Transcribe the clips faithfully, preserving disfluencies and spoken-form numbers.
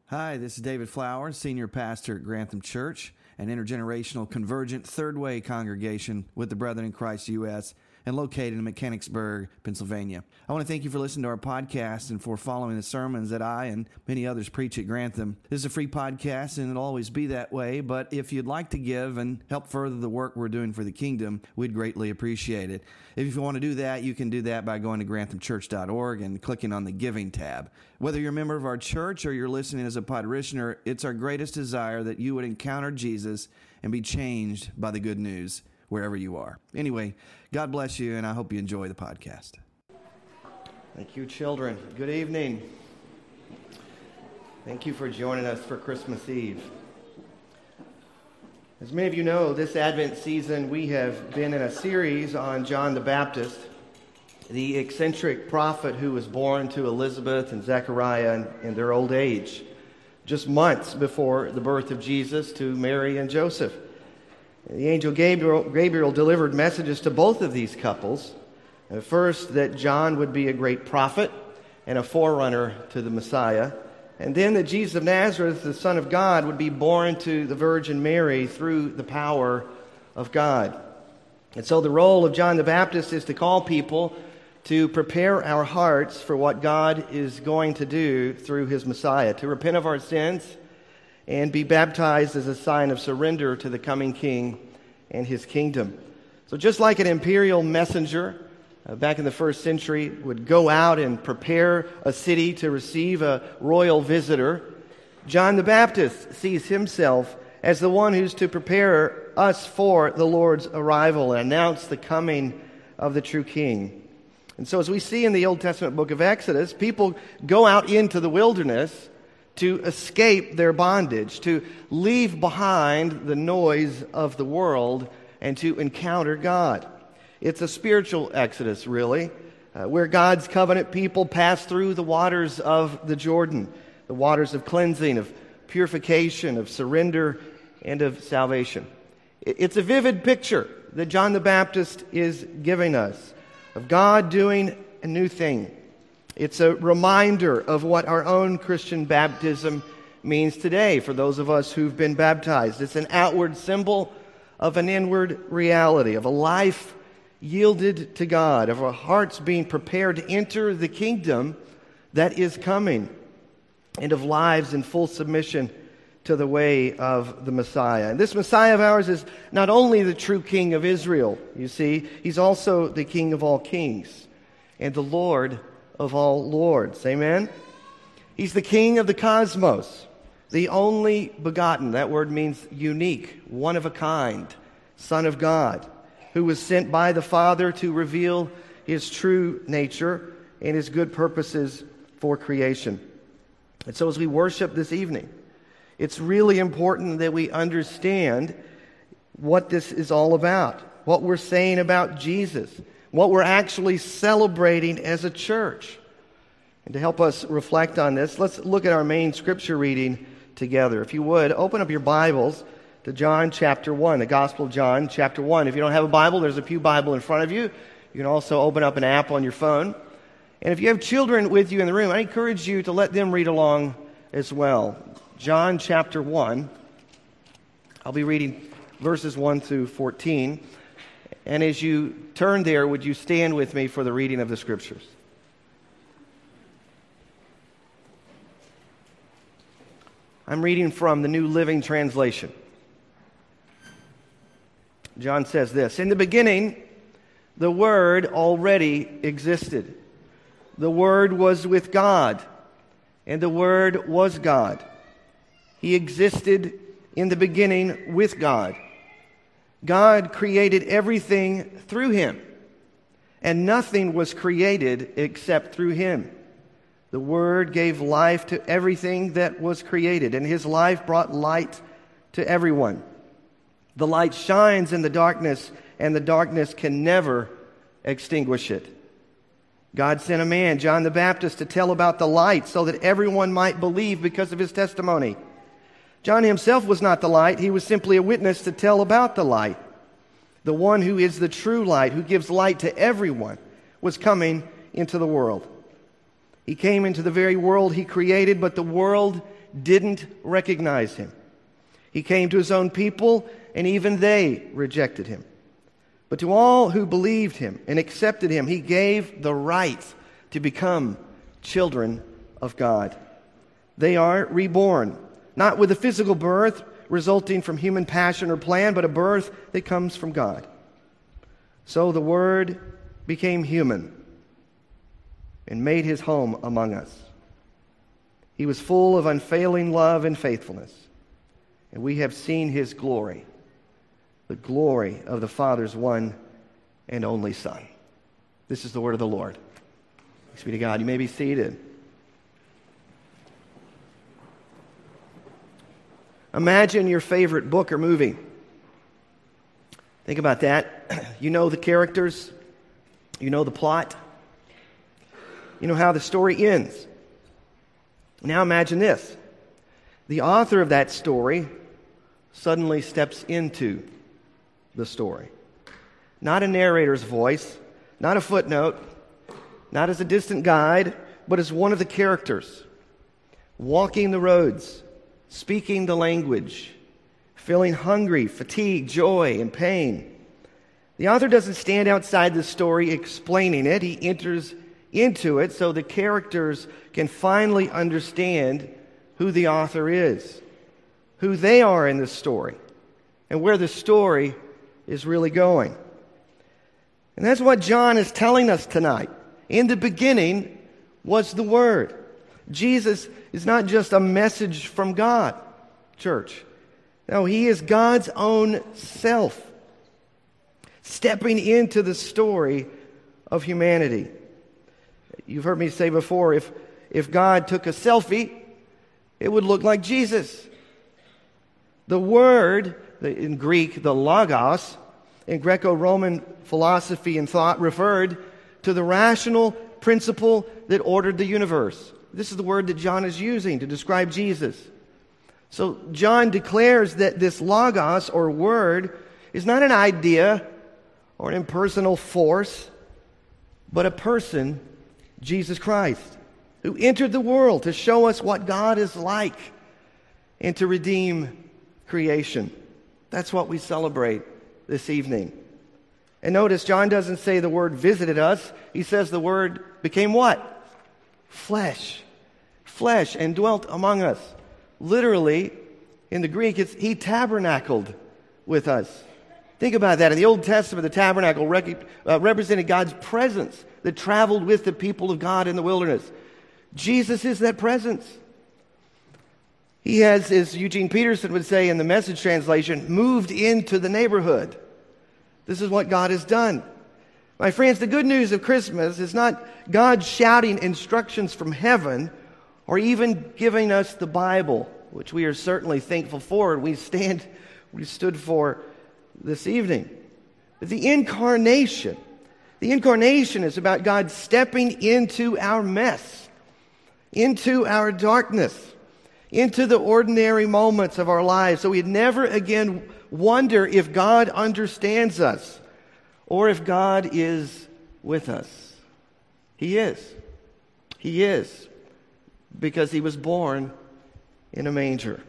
Hi, this is David Flowers, Senior Pastor at Grantham Church, an intergenerational convergent third way congregation with the Brethren in Christ U S and located in Mechanicsburg, Pennsylvania. I want to thank you for listening to our podcast and for following the sermons that I and many others preach at Grantham. This is a free podcast, and it'll always be that way, but if you'd like to give and help further the work we're doing for the kingdom, we'd greatly appreciate it. If you want to do that, you can do that by going to grantham church dot org and clicking on the Giving tab. Whether you're a member of our church or you're listening as a parishioner, it's our greatest desire that you would encounter Jesus and be changed by the good news wherever you are. Anyway, God bless you, and I hope you enjoy the podcast. Thank you, children. Good evening. Thank you for joining us for Christmas Eve. As many of you know, this Advent season we have been in a series on John the Baptist, the eccentric prophet who was born to Elizabeth and Zechariah in, in their old age, just months before the birth of Jesus to Mary and Joseph. The angel Gabriel, Gabriel delivered messages to both of these couples. Uh, first, that John would be a great prophet and a forerunner to the Messiah. And then that Jesus of Nazareth, the Son of God, would be born to the Virgin Mary through the power of God. And so the role of John the Baptist is to call people to prepare our hearts for what God is going to do through His Messiah, to repent of our sins and be baptized as a sign of surrender to the coming King and His kingdom. So just like an imperial messenger uh, back in the first century would go out and prepare a city to receive a royal visitor, John the Baptist sees himself as the one who's to prepare us for the Lord's arrival and announce the coming of the true King. And so as we see in the Old Testament book of Exodus, people go out into the wilderness to escape their bondage, to leave behind the noise of the world, and to encounter God. It's a spiritual exodus, really, uh, where God's covenant people pass through the waters of the Jordan, the waters of cleansing, of purification, of surrender, and of salvation. It's a vivid picture that John the Baptist is giving us of God doing a new thing. It's a reminder of what our own Christian baptism means today for those of us who've been baptized. It's an outward symbol of an inward reality, of a life yielded to God, of our hearts being prepared to enter the kingdom that is coming, and of lives in full submission to the way of the Messiah. And this Messiah of ours is not only the true King of Israel, you see, He's also the King of all kings and the Lord of all lords. Amen? He's the King of the cosmos, the only begotten. That word means unique, one of a kind, Son of God, who was sent by the Father to reveal His true nature and His good purposes for creation. And so as we worship this evening, it's really important that we understand what this is all about, what we're saying about Jesus, what we're actually celebrating as a church. And to help us reflect on this, let's look at our main scripture reading together. If you would, open up your Bibles to John chapter one, the Gospel of John chapter one. If you don't have a Bible, there's a Pew Bible in front of you. You can also open up an app on your phone. And if you have children with you in the room, I encourage you to let them read along as well. John chapter one. I'll be reading verses one through fourteen. And as you turn there, would you stand with me for the reading of the Scriptures? I'm reading from the New Living Translation. John says this: "In the beginning, the Word already existed. The Word was with God, and the Word was God. He existed in the beginning with God. God created everything through Him, and nothing was created except through Him. The Word gave life to everything that was created, and His life brought light to everyone. The light shines in the darkness, and the darkness can never extinguish it. God sent a man, John the Baptist, to tell about the light so that everyone might believe because of his testimony. John himself was not the light. He was simply a witness to tell about the light. The one who is the true light, who gives light to everyone, was coming into the world. He came into the very world He created, but the world didn't recognize him. He came to his own people, and even they rejected him. But to all who believed him and accepted him, he gave the right to become children of God. They are reborn, not with a physical birth resulting from human passion or plan, but a birth that comes from God. So the Word became human and made his home among us. He was full of unfailing love and faithfulness, and we have seen his glory, the glory of the Father's one and only Son. This is the word of the Lord. Thanks be to God. You may be seated. Imagine your favorite book or movie. Think about that. You know the characters. You know the plot. You know how the story ends. Now imagine this. The author of that story suddenly steps into the story. Not a narrator's voice, not a footnote, not as a distant guide, but as one of the characters, walking the roads, speaking the language, feeling hungry, fatigue, joy, and pain. The author doesn't stand outside the story explaining it. He enters into it so the characters can finally understand who the author is, who they are in the story, and where the story is really going. And that's what John is telling us tonight. In the beginning was the Word. Jesus is not just a message from God, church. No, he is God's own self, stepping into the story of humanity. You've heard me say before, if, if God took a selfie, it would look like Jesus. The Word, in Greek, the Logos, in Greco-Roman philosophy and thought, referred to the rational principle that ordered the universe. This is the word that John is using to describe Jesus. So John declares that this Logos, or Word, is not an idea or an impersonal force, but a person, Jesus Christ, who entered the world to show us what God is like and to redeem creation. That's what we celebrate this evening. And notice, John doesn't say the Word visited us. He says the Word became what? Flesh. Flesh, and dwelt among us. Literally, in the Greek, it's he tabernacled with us. Think about that. In the Old Testament, the tabernacle rec- uh, represented God's presence that traveled with the people of God in the wilderness. Jesus is that presence. He has, as Eugene Peterson would say in the Message translation, moved into the neighborhood. This is what God has done. My friends, the good news of Christmas is not God shouting instructions from heaven or even giving us the Bible, which we are certainly thankful for and we stand, we stood for this evening. But the incarnation, the incarnation is about God stepping into our mess, into our darkness, into the ordinary moments of our lives, so we'd never again wonder if God understands us or if God is with us. He is. He is, because he was born in a manger.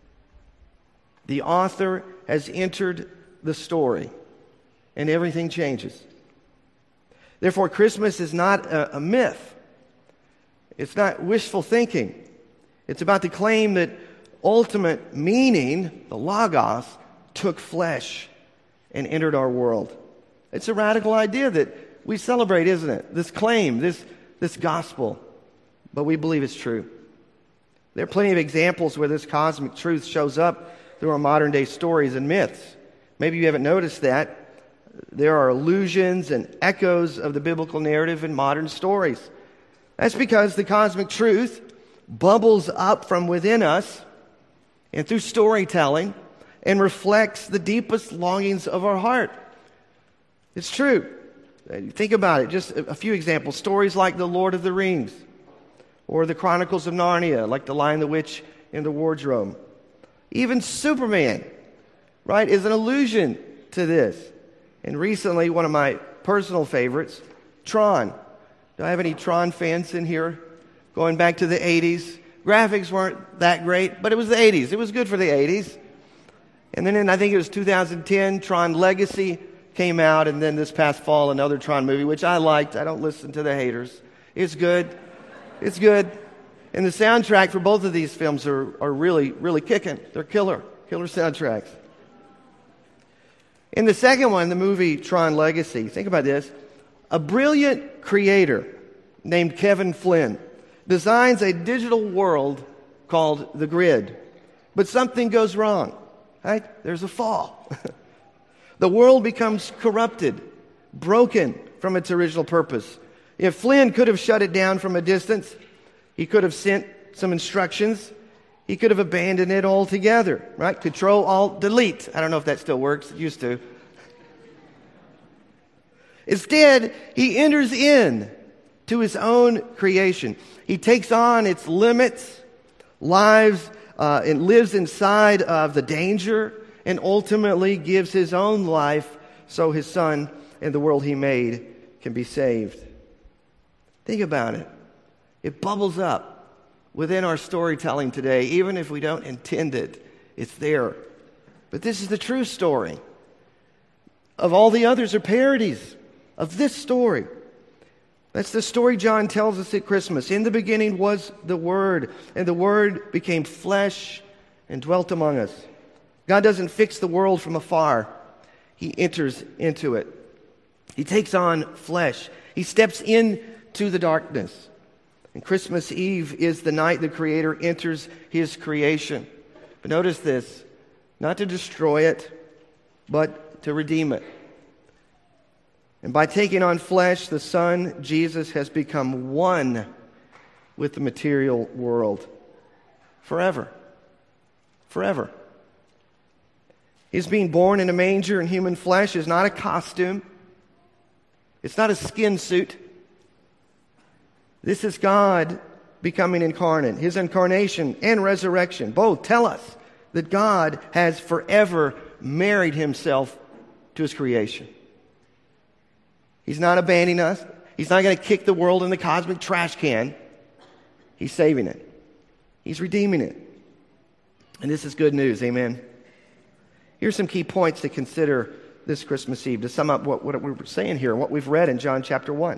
The author has entered the story, and everything changes. Therefore, Christmas is not a, a myth. It's not wishful thinking. It's about the claim that ultimate meaning, the Logos, took flesh and entered our world. It's a radical idea that we celebrate, isn't it? This claim, this, this gospel. But we believe it's true. There are plenty of examples where this cosmic truth shows up through our modern day stories and myths. Maybe you haven't noticed that. There are allusions and echoes of the biblical narrative in modern stories. That's because the cosmic truth bubbles up from within us and through storytelling and reflects the deepest longings of our heart. It's true. Think about it. Just a few examples. Stories like The Lord of the Rings or The Chronicles of Narnia, like The Lion, the Witch, and the Wardrobe. Even Superman, right, is an allusion to this. And recently, one of my personal favorites, Tron. Do I have any Tron fans in here? Going back to the eighties, Graphics weren't that great, but it was the eighties. It was good for the eighties. And then in, I think it was two thousand ten, Tron Legacy came out, and then this past fall, another Tron movie, which I liked. I don't listen to the haters. It's good. It's good. And the soundtrack for both of these films are, are really, really kicking. They're killer, killer soundtracks. In the second one, the movie Tron Legacy, think about this. A brilliant creator named Kevin Flynn designs a digital world called The Grid. But something goes wrong, right? There's a fall. The world becomes corrupted, broken from its original purpose. If Flynn could have shut it down from a distance, he could have sent some instructions. He could have abandoned it altogether, right? Control, Alt, Delete. I don't know if that still works. It used to. Instead, he enters in to his own creation. He takes on its limits, lives, uh, and lives inside of the danger, and ultimately gives his own life so his son and the world he made can be saved. Think about it. It bubbles up within our storytelling today, even if we don't intend it. It's there. But this is the true story. Of all the others are parodies of this story. That's the story John tells us at Christmas. In the beginning was the Word, and the Word became flesh and dwelt among us. God doesn't fix the world from afar. He enters into it. He takes on flesh. He steps into the darkness. And Christmas Eve is the night the Creator enters His creation. But notice this, not to destroy it, but to redeem it. And by taking on flesh, the Son, Jesus, has become one with the material world. Forever. Forever. His being born in a manger in human flesh is not a costume. It's not a skin suit. This is God becoming incarnate. His incarnation and resurrection both tell us that God has forever married Himself to His creation. He's not abandoning us. He's not going to kick the world in the cosmic trash can. He's saving it. He's redeeming it. And this is good news. Amen. Here's some key points to consider this Christmas Eve to sum up what, what we're saying here, what we've read in John chapter one.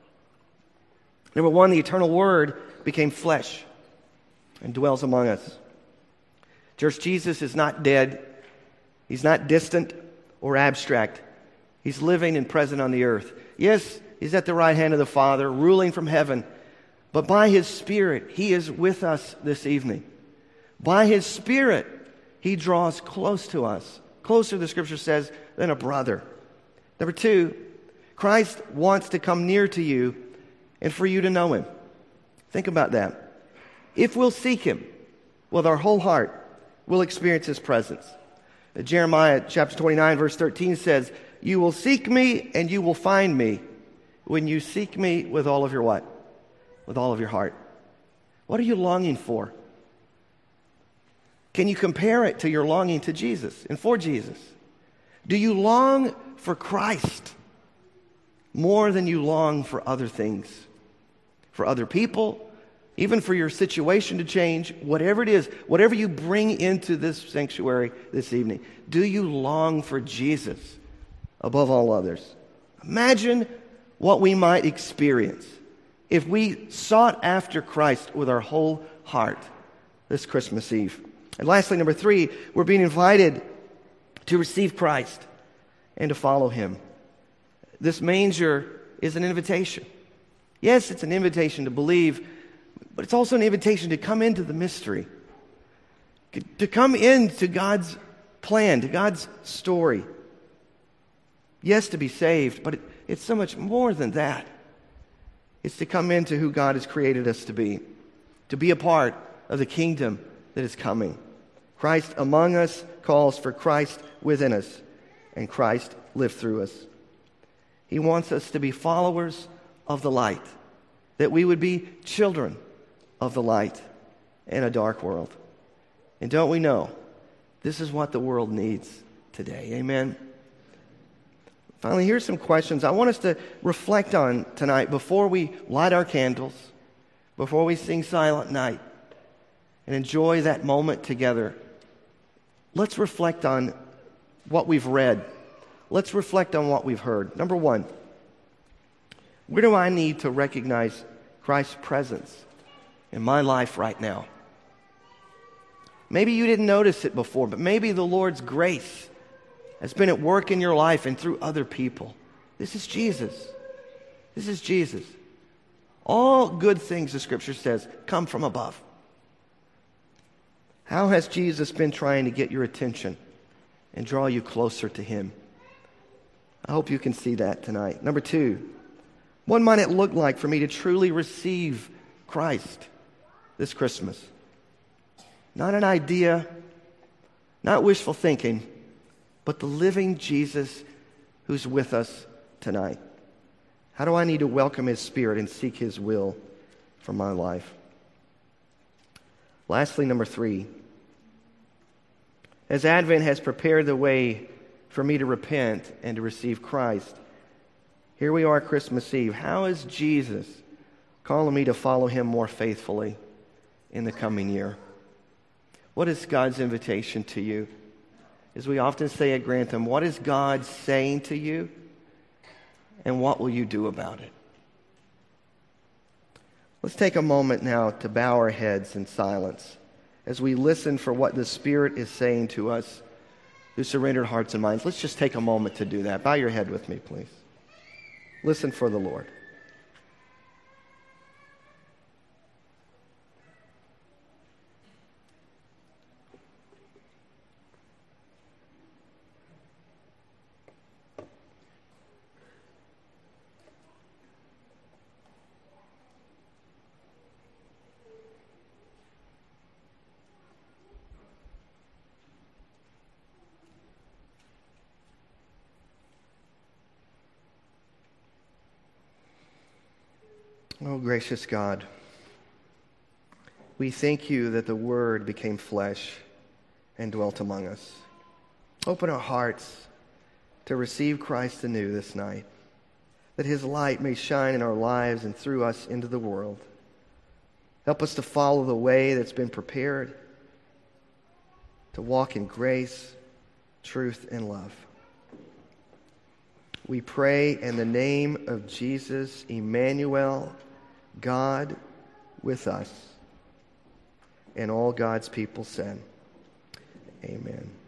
Number one, the eternal Word became flesh and dwells among us. Church, Jesus is not dead. He's not distant or abstract. He's living and present on the earth. Yes, He's at the right hand of the Father, ruling from heaven. But by His Spirit, He is with us this evening. By His Spirit, He draws close to us. Closer, the Scripture says, than a brother. Number two, Christ wants to come near to you and for you to know Him. Think about that. If we'll seek Him with our whole heart, we'll experience His presence. Jeremiah chapter twenty-nine, verse thirteen says, "You will seek me and you will find me when you seek me with all of your what? With all of your heart." What are you longing for? Can you compare it to your longing to Jesus and for Jesus? Do you long for Christ more than you long for other things? For other people? Even for your situation to change? Whatever it is, whatever you bring into this sanctuary this evening, do you long for Jesus above all others? Imagine what we might experience if we sought after Christ with our whole heart this Christmas Eve. And lastly, number three, we're being invited to receive Christ and to follow Him. This manger is an invitation. Yes, it's an invitation to believe, but it's also an invitation to come into the mystery, to come into God's plan, to God's story. Yes, to be saved, but it, it's so much more than that. It's to come into who God has created us to be, to be a part of the kingdom that is coming. Christ among us calls for Christ within us, and Christ lived through us. He wants us to be followers of the light, that we would be children of the light in a dark world. And don't we know, this is what the world needs today. Amen. Finally, here's some questions I want us to reflect on tonight before we light our candles, before we sing Silent Night. and enjoy that moment together, let's reflect on what we've read. Let's reflect on what we've heard. Number one, where do I need to recognize Christ's presence in my life right now? Maybe you didn't notice it before, but maybe the Lord's grace has been at work in your life and through other people. This is Jesus. This is Jesus. All good things, the Scripture says, come from above. How has Jesus been trying to get your attention and draw you closer to Him? I hope you can see that tonight. Number two, what might it look like for me to truly receive Christ this Christmas? Not an idea, not wishful thinking, but the living Jesus who's with us tonight. How do I need to welcome His Spirit and seek His will for my life? Lastly, number three, as Advent has prepared the way for me to repent and to receive Christ, here we are Christmas Eve. How is Jesus calling me to follow Him more faithfully in the coming year? What is God's invitation to you? As we often say at Grantham, what is God saying to you? And what will you do about it? Let's take a moment now to bow our heads in silence as we listen for what the Spirit is saying to us through surrendered hearts and minds. Let's just take a moment to do that. Bow your head with me, please. Listen for the Lord. Oh, gracious God, we thank you that the Word became flesh and dwelt among us. Open our hearts to receive Christ anew this night, that His light may shine in our lives and through us into the world. Help us to follow the way that's been prepared, to walk in grace, truth, and love. We pray in the name of Jesus, Emmanuel, God with us. And all God's people said, amen.